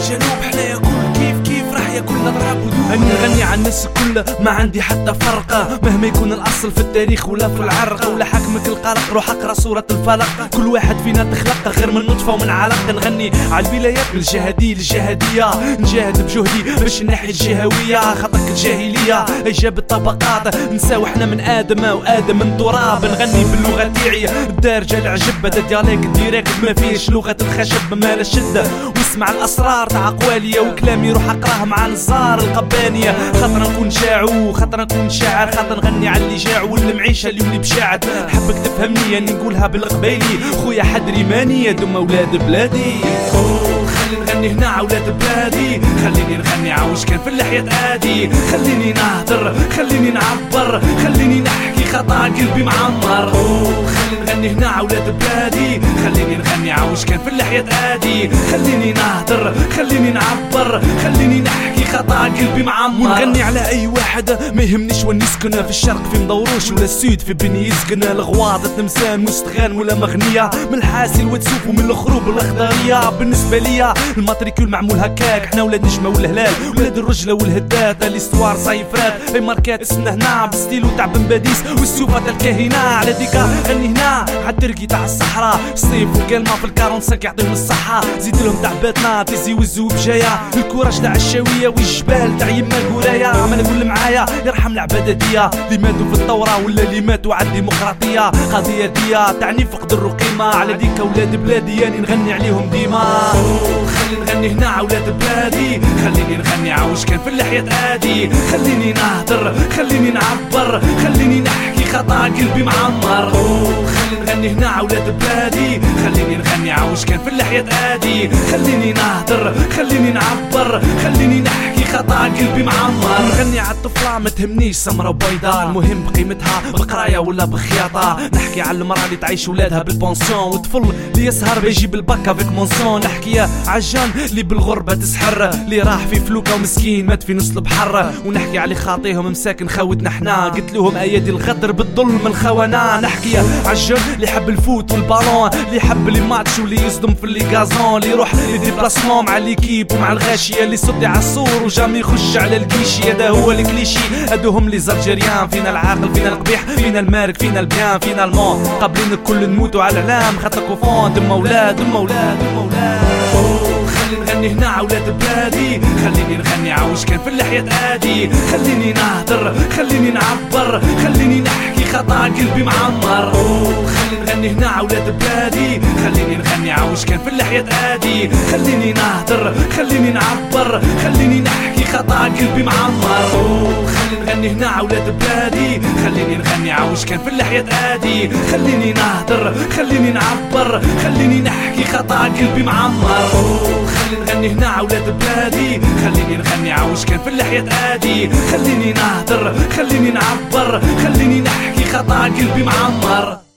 الجنوب حنايا كل كيف راح ياكلنا ضرب ودود. اني نغني عن الناس كلها ما عندي حتى فرقة، مهما يكون الاصل في التاريخ ولا في العرق ولا حكمك القلق. روح اقرا سورة الفلق، كل واحد فينا تخلق غير من نطفة ومن علق. نغني على الولايات من الجهادي للجهادية، نجاهد بجهدي باش نحي الجهوية. خطك الجاهلية اجاب الطبقات، نساو احنا من ادم وادم من تراب. نغني باللغة تاعي الدارجة العجب، هذا دياليك ديريكت ما فيش لغة الخشب ما لا شدة. واسمع الاسرار تاع اقوالي وكلامي، روح اقراه مع نزار القبانية. خاطر نكون شاعو خاطر نكون شاعر، خاطر نغني على اللي جاع واللي معيشة اللي ولي بشاعد. حبك تفهمني اني نقولها بالقبايلي، خويا حدري ماني دم اولاد بلادي. خليني نغني هنا عولاد بلادي، خليني نغني عاوش كان في اللحية ادي. خليني نهدر خليني نعبر خليني نحكي خطا قلبي معمر. خليني نغني هنا عولاد بلادي، خليني نغني عاوش كان في اللحية ادي. خليني نهدر خليني نعبر خليني نحكي خطا قلبي معمر. ونغني على اي واحد ما يهمنيش وين يسكن، في الشرق في مدوروش ولا السود في بني يسكن. الغواض تمسان مستغان ولا مغنية، من الحاسي الوتسوف ومن الخروب الاخضرية. بالنسبة ليا الماتريكول معمول هكاك، احنا ولاد نجمة والهلال ولاد الرجلة والهدات. الاستوار صيفرات اي ماركات سنة هنا بستيلو تاع بن باديس والسوفة تاع الكاهنة. على ديكا غني هنا عالترقي تاع الصحراء، الصيف والكلمة في الكارونسك يعطيهم الصحة. زيد لهم تاع باتنا تيزي وزو بجاية، الكوراج تاع الشاوية والجبال تاع يما القراية. ما نقول معايا يرحم العباداتية اللي ماتوا في الثورة ولا اللي ماتوا على الديمقراطية. قضية ديا تعني فقد الرقيمة، على ديكا ولاد بلادي يعني نغني عليهم ديما. خليني نغني هنا عولاد بلادي، خليني نغني عاوش كان في اللحية ادي. خليني نهدر خليني نعبر خليني نحكي خطا قلبي معمر. خليني نغني هنا عولاد بلادي، خليني نغني عاوش كان في اللحية ادي. خليني نهدر خليني نعبر خليني نحكي خطا قلبي معمر. نغني على الطفلة ما تهمنيش سمرة وبيضاء، المهم بقيمتها بقراية ولا بخياطة. نحكي على المرأة اللي تعيش ولادها بالبونسيون، والطفل اللي يسهر بيجيب الباكا فيك مونسيون. نحكي عالجان اللي بالغربة تسحر، اللي راح في فلوكة ومسكين مات في نص البحر. ونحكي على خاطيهم مساكن خوتنا حنا، قلت لهم ايادي الغدر بالظلم الخونة. نحكي عالجان اللي حب الفوت والبالون، اللي حب لي ماتش واللي يصدم في اللي غازون، اللي يروح لي ديبلاسمون مع ليكيب ومع الغاشية، اللي يصدي على الصور وجامي يخش على الكيشي. هذا هو الكليشي هادوهم لي زالجيريان، فينا العاقل فينا القبيح فينا المارك فينا البيان فينا الموت. قابلين الكل نموتوا على الاعلام خاطر كوفون دم اولاد دم اولاد دم اولاد. خليني نغني هنا عولاد بلادي، خليني نغني عاوش كان في اللحية ادي. خليني نهدر خليني نعبر خليني نحكي خطا قلبي معمر. خليني نغني هنا عولاد بلادي، خليني نغني عاوش كان في اللحية ادي. خليني نهدر خليني نعبر خليني نحكي خطا قلبي معمر. خليني نغني هنا عولاد بلادي، خليني نغني عاوش كان في اللحية ادي. خليني نهدر خليني نعبر خليني نحكي خطا قلبي معمر. خليني نغني هنا عولاد بلادي، خليني نغني عاوش كان في اللحية ادي. خليني نهدر خليني نعبر خليني نحكي خطا قلبي معمر.